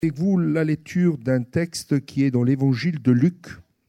Avec vous la lecture d'un texte qui est dans l'évangile de Luc.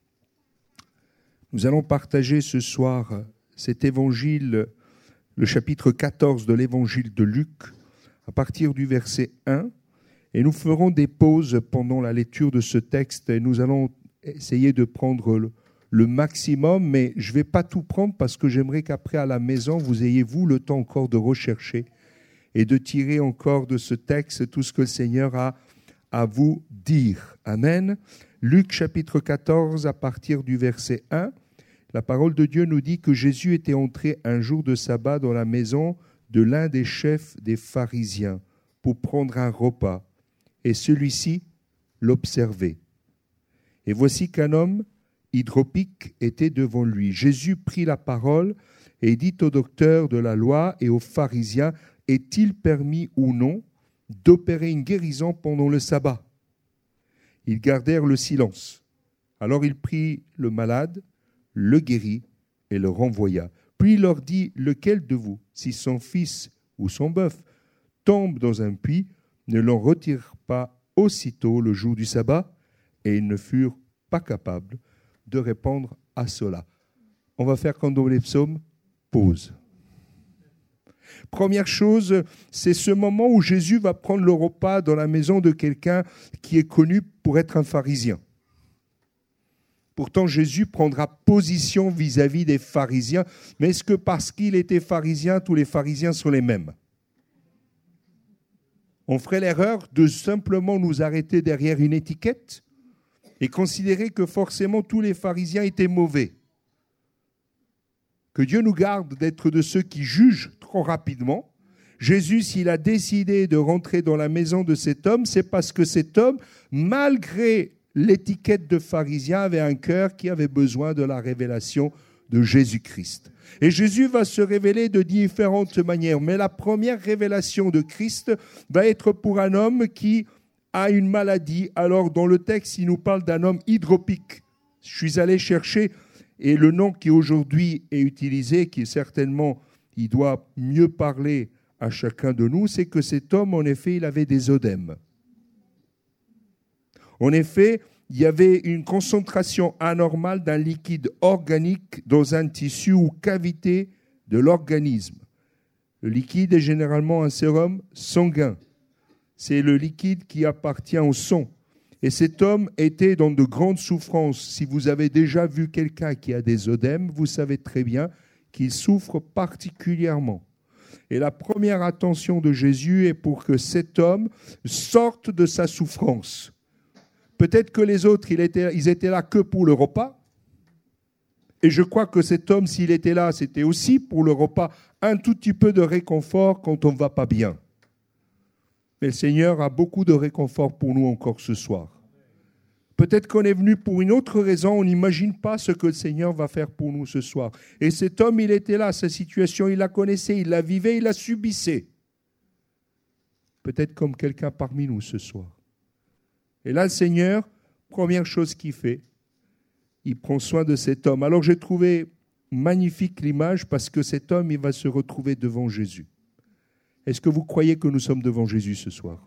Nous allons partager ce soir cet évangile, le chapitre 14 de l'évangile de Luc, à partir du verset 1. Et nous ferons des pauses pendant la lecture de ce texte et nous allons essayer de prendre le maximum, mais je ne vais pas tout prendre parce que j'aimerais qu'après à la maison, vous ayez vous le temps encore de rechercher et de tirer encore de ce texte tout ce que le Seigneur a à vous dire. Amen. Luc chapitre 14 à partir du verset 1. La parole de Dieu nous dit que Jésus était entré un jour de sabbat dans la maison de l'un des chefs des pharisiens pour prendre un repas. Et celui-ci l'observait. Et voici qu'un homme hydropique était devant lui. Jésus prit la parole et dit au docteur de la loi et aux pharisiens, est-il permis ou non d'opérer une guérison pendant le sabbat? Ils gardèrent le silence. Alors il prit le malade, le guérit et le renvoya. Puis il leur dit, lequel de vous, si son fils ou son bœuf tombe dans un puits, ne l'en retire pas aussitôt le jour du sabbat? Et ils ne furent pas capables de répondre à cela. On va faire comme dans les psaumes, pause. Première chose, c'est ce moment où Jésus va prendre le repas dans la maison de quelqu'un qui est connu pour être un pharisien. Pourtant, Jésus prendra position vis-à-vis des pharisiens, mais est-ce que parce qu'il était pharisien, tous les pharisiens sont les mêmes? On ferait l'erreur de simplement nous arrêter derrière une étiquette et considérer que forcément tous les pharisiens étaient mauvais. Que Dieu nous garde d'être de ceux qui jugent trop rapidement. Jésus, s'il a décidé de rentrer dans la maison de cet homme, c'est parce que cet homme, malgré l'étiquette de pharisien, avait un cœur qui avait besoin de la révélation de Jésus-Christ. Et Jésus va se révéler de différentes manières. Mais la première révélation de Christ va être pour un homme qui a une maladie. Alors, dans le texte, il nous parle d'un homme hydropique. Je suis allé chercher, et le nom qui aujourd'hui est utilisé, qui certainement, il doit mieux parler à chacun de nous, c'est que cet homme, en effet, il avait des œdèmes. En effet, il y avait une concentration anormale d'un liquide organique dans un tissu ou cavité de l'organisme. Le liquide est généralement un sérum sanguin. C'est le liquide qui appartient au sang. Et cet homme était dans de grandes souffrances. Si vous avez déjà vu quelqu'un qui a des œdèmes, vous savez très bien qu'il souffre particulièrement. Et la première attention de Jésus est pour que cet homme sorte de sa souffrance. Peut-être que les autres, ils étaient là que pour le repas. Et je crois que cet homme, s'il était là, c'était aussi pour le repas, un tout petit peu de réconfort quand on ne va pas bien. Mais le Seigneur a beaucoup de réconfort pour nous encore ce soir. Peut-être qu'on est venu pour une autre raison, on n'imagine pas ce que le Seigneur va faire pour nous ce soir. Et cet homme, il était là, sa situation, il la connaissait, il la vivait, il la subissait. Peut-être comme quelqu'un parmi nous ce soir. Et là, le Seigneur, première chose qu'il fait, il prend soin de cet homme. Alors j'ai trouvé magnifique l'image parce que cet homme, il va se retrouver devant Jésus. Est-ce que vous croyez que nous sommes devant Jésus ce soir?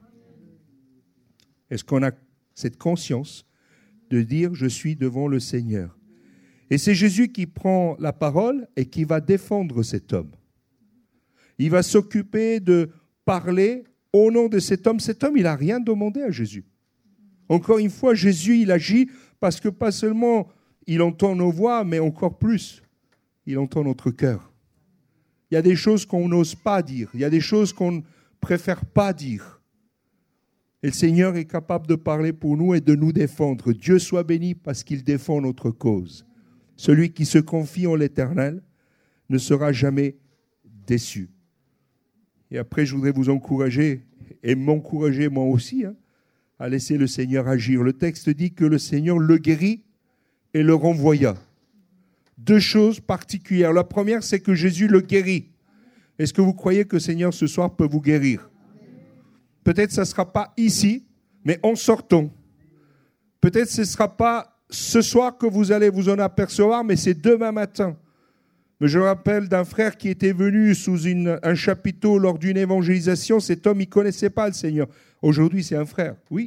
Est-ce qu'on a cette conscience de dire « je suis devant le Seigneur » ? Et c'est Jésus qui prend la parole et qui va défendre cet homme. Il va s'occuper de parler au nom de cet homme. Cet homme, il n'a rien demandé à Jésus. Encore une fois, Jésus, il agit parce que pas seulement il entend nos voix, mais encore plus, il entend notre cœur. Il y a des choses qu'on n'ose pas dire. Il y a des choses qu'on ne préfère pas dire. Et le Seigneur est capable de parler pour nous et de nous défendre. Dieu soit béni parce qu'il défend notre cause. Celui qui se confie en l'Éternel ne sera jamais déçu. Et après, je voudrais vous encourager, et m'encourager moi aussi, à laisser le Seigneur agir. Le texte dit que le Seigneur le guérit et le renvoya. Deux choses particulières. La première, c'est que Jésus le guérit. Est-ce que vous croyez que le Seigneur ce soir peut vous guérir? Peut-être que ce ne sera pas ici, mais en sortant. Peut-être que ce ne sera pas ce soir que vous allez vous en apercevoir, mais c'est demain matin. Mais je me rappelle d'un frère qui était venu sous un chapiteau lors d'une évangélisation. Cet homme, il ne connaissait pas le Seigneur. Aujourd'hui, c'est un frère, oui.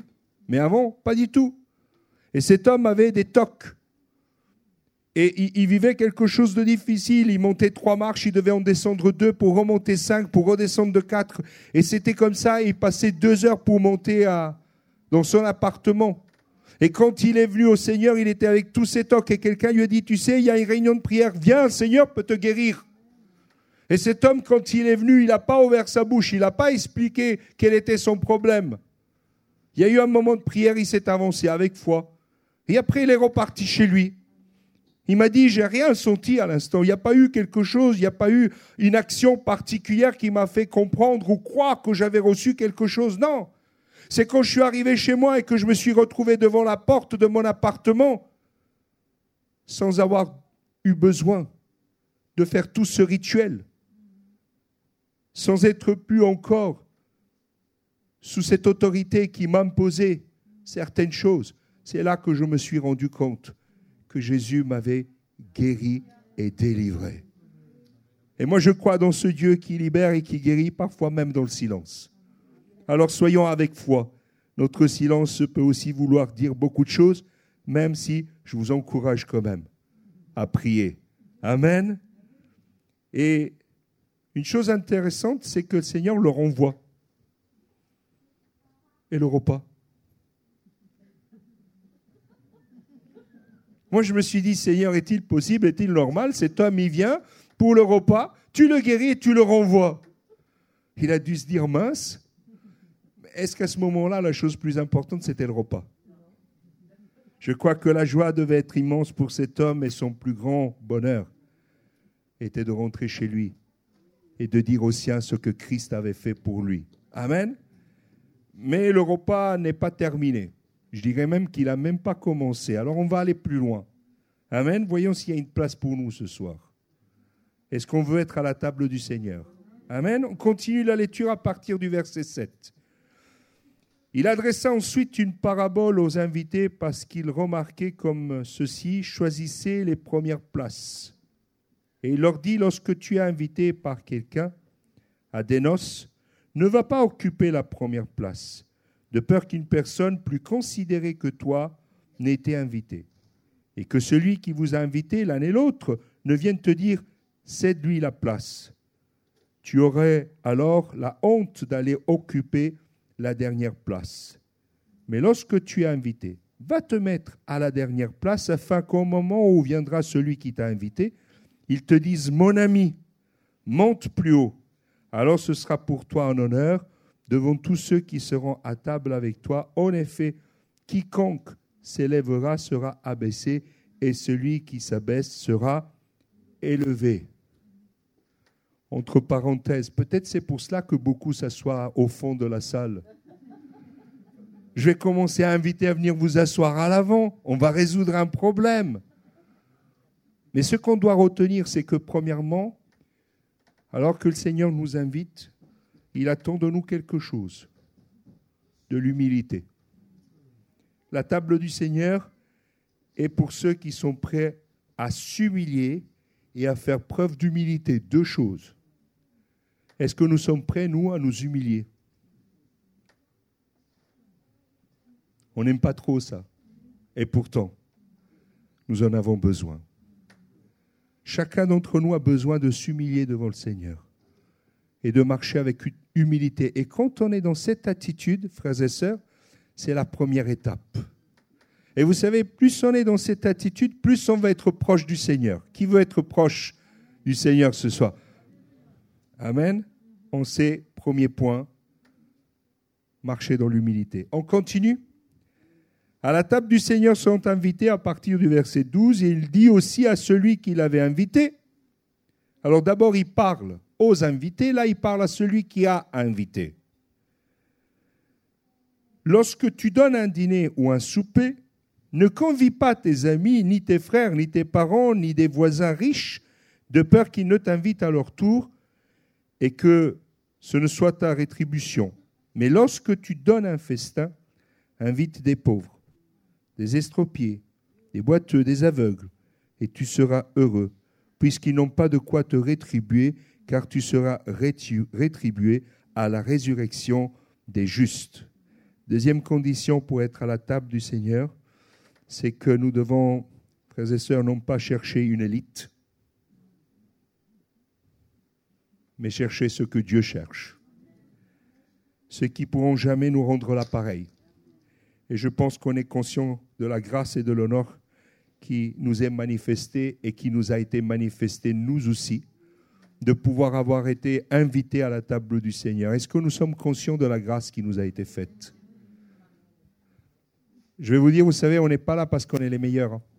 Mais avant, pas du tout. Et cet homme avait des tocs. Et il vivait quelque chose de difficile. Il montait 3 marches, il devait en descendre 2 pour remonter 5, pour redescendre de 4. Et c'était comme ça, il passait 2 heures pour monter dans son appartement. Et quand il est venu au Seigneur, il était avec tous ses tocs. Et quelqu'un lui a dit, tu sais, il y a une réunion de prière, viens, le Seigneur peut te guérir. Et cet homme, quand il est venu, il n'a pas ouvert sa bouche, il n'a pas expliqué quel était son problème. Il y a eu un moment de prière, il s'est avancé avec foi. Et après, il est reparti chez lui. Il m'a dit, j'ai rien senti à l'instant. Il n'y a pas eu quelque chose, il n'y a pas eu une action particulière qui m'a fait comprendre ou croire que j'avais reçu quelque chose. Non. C'est quand je suis arrivé chez moi et que je me suis retrouvé devant la porte de mon appartement sans avoir eu besoin de faire tout ce rituel, sans être plus encore sous cette autorité qui m'a imposé certaines choses. C'est là que je me suis rendu compte que Jésus m'avait guéri et délivré. Et moi, je crois dans ce Dieu qui libère et qui guérit, parfois même dans le silence. Alors, soyons avec foi. Notre silence peut aussi vouloir dire beaucoup de choses, même si je vous encourage quand même à prier. Amen. Et une chose intéressante, c'est que le Seigneur le renvoie. Et le repas. Moi, je me suis dit, Seigneur, est-il possible, est-il normal? Cet homme, il vient pour le repas, tu le guéris et tu le renvoies. Il a dû se dire, mince, est-ce qu'à ce moment-là, la chose plus importante, c'était le repas? Je crois que la joie devait être immense pour cet homme et son plus grand bonheur était de rentrer chez lui et de dire aux siens ce que Christ avait fait pour lui. Amen. Mais le repas n'est pas terminé. Je dirais même qu'il n'a même pas commencé. Alors on va aller plus loin. Amen. Voyons s'il y a une place pour nous ce soir. Est-ce qu'on veut être à la table du Seigneur? Amen. On continue la lecture à partir du verset 7. Il adressa ensuite une parabole aux invités parce qu'il remarquait comme ceux-ci choisissaient les premières places. Et il leur dit, lorsque tu es invité par quelqu'un à des noces, ne va pas occuper la première place, de peur qu'une personne plus considérée que toi n'ait été invitée, et que celui qui vous a invité l'un et l'autre ne vienne te dire « cède-lui la place ». Tu aurais alors la honte d'aller occuper la dernière place. Mais lorsque tu es invité, va te mettre à la dernière place afin qu'au moment où viendra celui qui t'a invité, il te dise « mon ami, monte plus haut ». Alors ce sera pour toi un honneur devant tous ceux qui seront à table avec toi. En effet, quiconque s'élèvera sera abaissé et celui qui s'abaisse sera élevé. Entre parenthèses, peut-être c'est pour cela que beaucoup s'assoient au fond de la salle. Je vais commencer à inviter à venir vous asseoir à l'avant. On va résoudre un problème. Mais ce qu'on doit retenir, c'est que premièrement, alors que le Seigneur nous invite, il attend de nous quelque chose, de l'humilité. La table du Seigneur est pour ceux qui sont prêts à s'humilier et à faire preuve d'humilité. 2 choses. Est-ce que nous sommes prêts, nous, à nous humilier? On n'aime pas trop ça. Et pourtant, nous en avons besoin. Chacun d'entre nous a besoin de s'humilier devant le Seigneur et de marcher avec humilité. Et quand on est dans cette attitude, frères et sœurs, c'est la première étape. Et vous savez, plus on est dans cette attitude, plus on va être proche du Seigneur. Qui veut être proche du Seigneur ce soir? Amen. On sait, premier point, marcher dans l'humilité. On continue. À la table du Seigneur sont invités à partir du verset 12, et il dit aussi à celui qui l'avait invité. Alors d'abord, il parle aux invités, là il parle à celui qui a invité. Lorsque tu donnes un dîner ou un souper, ne convie pas tes amis, ni tes frères, ni tes parents, ni des voisins riches, de peur qu'ils ne t'invitent à leur tour et que ce ne soit ta rétribution. Mais lorsque tu donnes un festin, invite des pauvres, des estropiés, des boiteux, des aveugles, et tu seras heureux, puisqu'ils n'ont pas de quoi te rétribuer, car tu seras rétribué à la résurrection des justes. Deuxième condition pour être à la table du Seigneur, c'est que nous devons, frères et sœurs, non pas chercher une élite, mais chercher ce que Dieu cherche. Ceux qui ne pourront jamais nous rendre l'appareil. Et je pense qu'on est conscient de la grâce et de l'honneur qui nous est manifesté et qui nous a été manifesté, nous aussi, de pouvoir avoir été invités à la table du Seigneur. Est-ce que nous sommes conscients de la grâce qui nous a été faite? Je vais vous dire, vous savez, on n'est pas là parce qu'on est les meilleurs. Hein.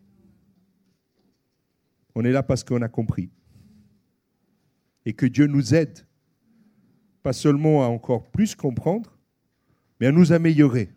On est là parce qu'on a compris. Et que Dieu nous aide, pas seulement à encore plus comprendre, mais à nous améliorer.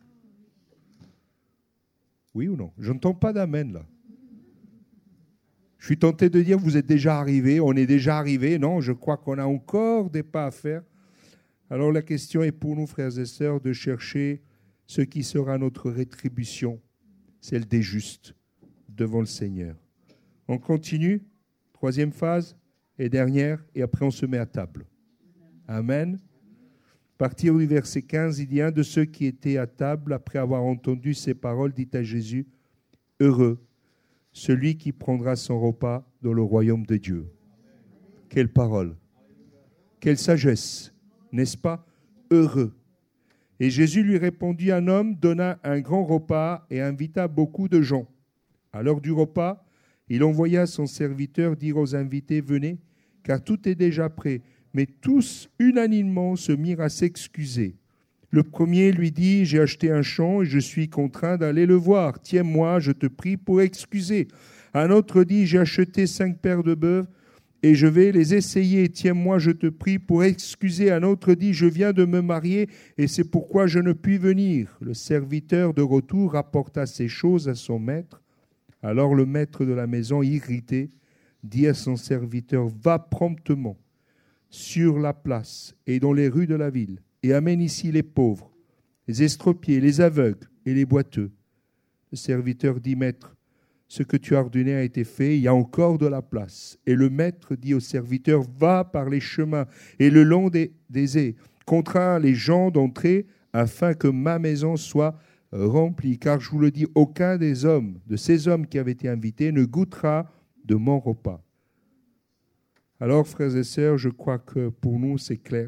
Oui ou non? Je n'entends pas d'amen là. Je suis tenté de dire, vous êtes déjà arrivés, on est déjà arrivés. Non, je crois qu'on a encore des pas à faire. Alors la question est pour nous, frères et sœurs, de chercher ce qui sera notre rétribution, celle des justes, devant le Seigneur. On continue, troisième phase et dernière, et après on se met à table. Amen. À partir du verset 15, il dit, un de ceux qui étaient à table, après avoir entendu ces paroles, dit à Jésus, « Heureux, celui qui prendra son repas dans le royaume de Dieu. » Quelle parole, quelle sagesse, n'est-ce pas? Heureux. Et Jésus lui répondit, un homme donna un grand repas et invita beaucoup de gens. À l'heure du repas, il envoya son serviteur dire aux invités, venez, car tout est déjà prêt. Mais tous, unanimement, se mirent à s'excuser. Le premier lui dit, j'ai acheté un champ et je suis contraint d'aller le voir. Tiens-moi, je te prie, pour excuser. Un autre dit, j'ai acheté 5 paires de bœufs et je vais les essayer. Tiens-moi, je te prie, pour excuser. Un autre dit, je viens de me marier et c'est pourquoi je ne puis venir. Le serviteur de retour rapporta ces choses à son maître. Alors le maître de la maison, irrité, dit à son serviteur, va promptement sur la place et dans les rues de la ville, et amène ici les pauvres, les estropiés, les aveugles et les boiteux. Le serviteur dit, maître, ce que tu as ordonné a été fait, il y a encore de la place. Et le maître dit au serviteur, va par les chemins et le long des ais, contrains les gens d'entrer, afin que ma maison soit remplie. Car je vous le dis, aucun de ces hommes qui avaient été invités, ne goûtera de mon repas. Alors, frères et sœurs, je crois que pour nous, c'est clair.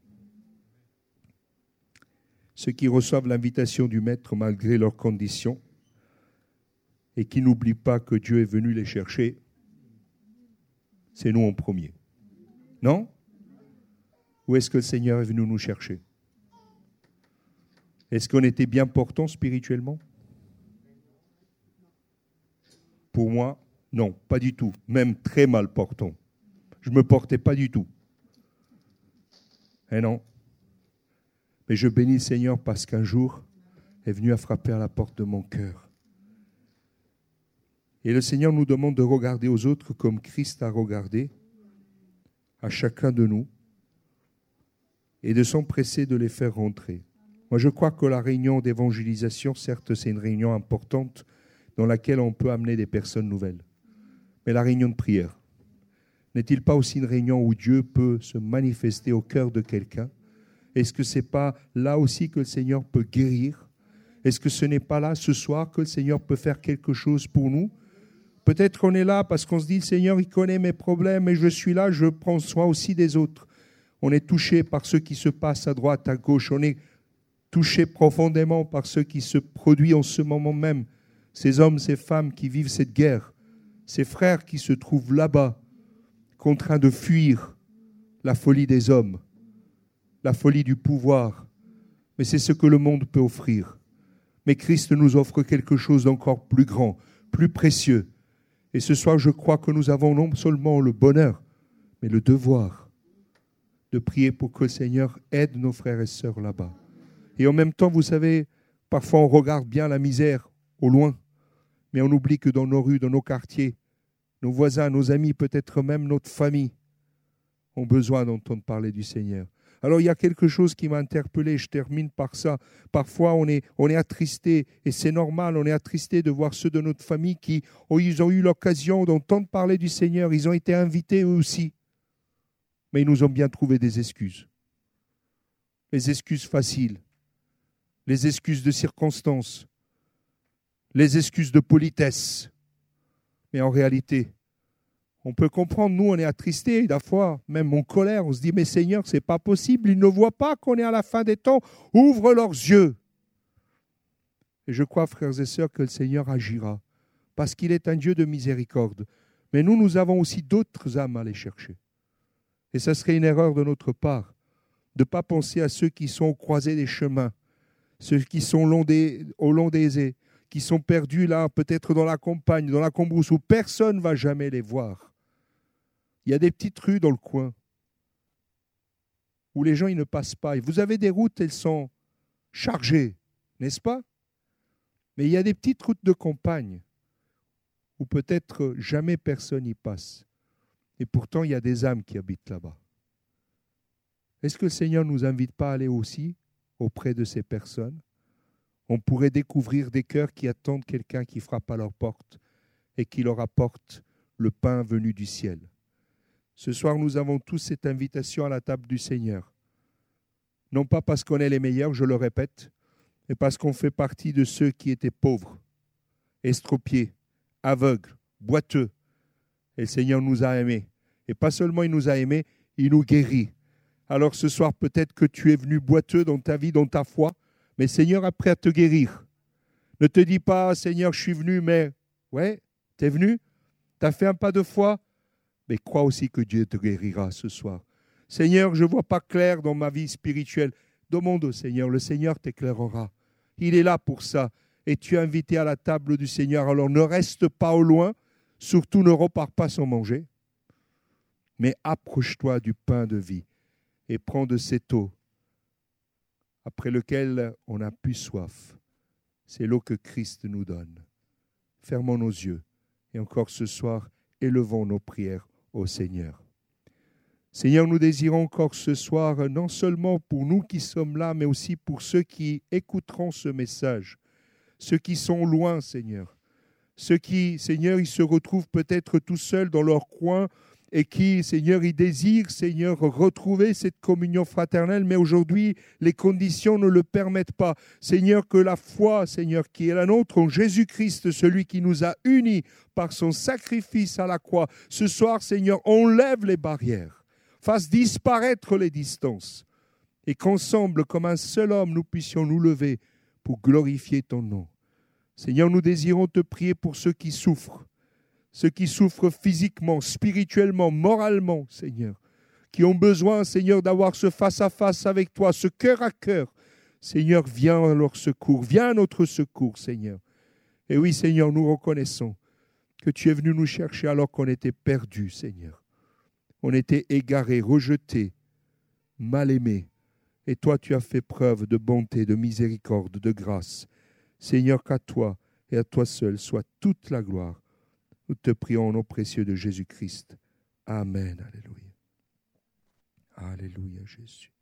Ceux qui reçoivent l'invitation du Maître malgré leurs conditions et qui n'oublient pas que Dieu est venu les chercher, c'est nous en premier. Non? Ou est-ce que le Seigneur est venu nous chercher? Est-ce qu'on était bien portant spirituellement? Pour moi, non, pas du tout. Même très mal portant. Je ne me portais pas du tout. Eh non. Mais je bénis le Seigneur parce qu'un jour est venu à frapper à la porte de mon cœur. Et le Seigneur nous demande de regarder aux autres comme Christ a regardé à chacun de nous et de s'empresser de les faire rentrer. Moi, je crois que la réunion d'évangélisation, certes, c'est une réunion importante dans laquelle on peut amener des personnes nouvelles. Mais la réunion de prière, n'est-il pas aussi une réunion où Dieu peut se manifester au cœur de quelqu'un? Est-ce que ce n'est pas là aussi que le Seigneur peut guérir? Est-ce que ce n'est pas là ce soir que le Seigneur peut faire quelque chose pour nous? Peut-être qu'on est là parce qu'on se dit, le Seigneur, il connaît mes problèmes et je suis là, je prends soin aussi des autres. On est touché par ce qui se passe à droite, à gauche. On est touché profondément par ce qui se produit en ce moment même. Ces hommes, ces femmes qui vivent cette guerre, ces frères qui se trouvent là-bas, contraints de fuir la folie des hommes, la folie du pouvoir. Mais c'est ce que le monde peut offrir. Mais Christ nous offre quelque chose d'encore plus grand, plus précieux. Et ce soir, je crois que nous avons non seulement le bonheur, mais le devoir de prier pour que le Seigneur aide nos frères et sœurs là-bas. Et en même temps, vous savez, parfois on regarde bien la misère au loin, mais on oublie que dans nos rues, dans nos quartiers, nos voisins, nos amis, peut-être même notre famille, ont besoin d'entendre parler du Seigneur. Alors il y a quelque chose qui m'a interpellé, je termine par ça. Parfois on est attristé, et c'est normal, on est attristé de voir ceux de notre famille qui ils ont eu l'occasion d'entendre parler du Seigneur, ils ont été invités eux aussi. Mais ils nous ont bien trouvé des excuses. Les excuses faciles. les excuses de circonstance, les excuses de politesse. Mais en réalité, on peut comprendre, nous, on est attristés, la fois, même en colère, on se dit, mais Seigneur, ce n'est pas possible, ils ne voient pas qu'on est à la fin des temps, ouvre leurs yeux. Et je crois, frères et sœurs, que le Seigneur agira, parce qu'il est un Dieu de miséricorde. Mais nous avons aussi d'autres âmes à aller chercher. Et ça serait une erreur de notre part, de ne pas penser à ceux qui sont au croisé des chemins, ceux qui sont au long des qui sont perdus là, peut-être dans la campagne, dans la cambrousse, où personne ne va jamais les voir. Il y a des petites rues dans le coin où les gens ils ne passent pas. Et vous avez des routes, elles sont chargées, n'est-ce pas? Mais il y a des petites routes de campagne où peut-être jamais personne n'y passe. Et pourtant, il y a des âmes qui habitent là-bas. Est-ce que le Seigneur ne nous invite pas à aller aussi auprès de ces personnes? On pourrait découvrir des cœurs qui attendent quelqu'un qui frappe à leur porte et qui leur apporte le pain venu du ciel. Ce soir, nous avons tous cette invitation à la table du Seigneur. Non pas parce qu'on est les meilleurs, je le répète, mais parce qu'on fait partie de ceux qui étaient pauvres, estropiés, aveugles, boiteux. Et le Seigneur nous a aimés. Et pas seulement il nous a aimés, il nous guérit. Alors ce soir, peut-être que tu es venu boiteux dans ta vie, dans ta foi, mais le Seigneur est prêt à te guérir. Ne te dis pas, Seigneur, je suis venu, mais ouais, tu es venu, tu as fait un pas de foi, mais crois aussi que Dieu te guérira ce soir. Seigneur, je ne vois pas clair dans ma vie spirituelle. Demande au Seigneur, le Seigneur t'éclairera. Il est là pour ça. Et tu es invité à la table du Seigneur. Alors ne reste pas au loin, surtout ne repars pas sans manger, mais approche-toi du pain de vie et prends de cette eau après lequel on n'a plus soif. C'est l'eau que Christ nous donne. Fermons nos yeux et encore ce soir, élevons nos prières au Seigneur. Seigneur, nous désirons encore ce soir, non seulement pour nous qui sommes là, mais aussi pour ceux qui écouteront ce message, ceux qui sont loin, Seigneur. Ceux qui, Seigneur, ils se retrouvent peut-être tout seuls dans leur coin et qui, Seigneur, ils désirent, Seigneur, retrouver cette communion fraternelle, mais aujourd'hui, les conditions ne le permettent pas. Seigneur, que la foi, Seigneur, qui est la nôtre en Jésus-Christ, celui qui nous a unis par son sacrifice à la croix, ce soir, Seigneur, enlève les barrières, fasse disparaître les distances et qu'ensemble, comme un seul homme, nous puissions nous lever pour glorifier ton nom. Seigneur, nous désirons te prier pour ceux qui souffrent physiquement, spirituellement, moralement, Seigneur, qui ont besoin, Seigneur, d'avoir ce face-à-face avec toi, ce cœur à cœur. Seigneur, viens à leur secours, viens à notre secours, Seigneur. Et oui, Seigneur, nous reconnaissons que tu es venu nous chercher alors qu'on était perdus, Seigneur. On était égarés, rejetés, mal aimés. Et toi, tu as fait preuve de bonté, de miséricorde, de grâce. Seigneur, qu'à toi et à toi seul soit toute la gloire. Nous te prions au nom précieux de Jésus-Christ. Amen. Alléluia. Alléluia, Jésus.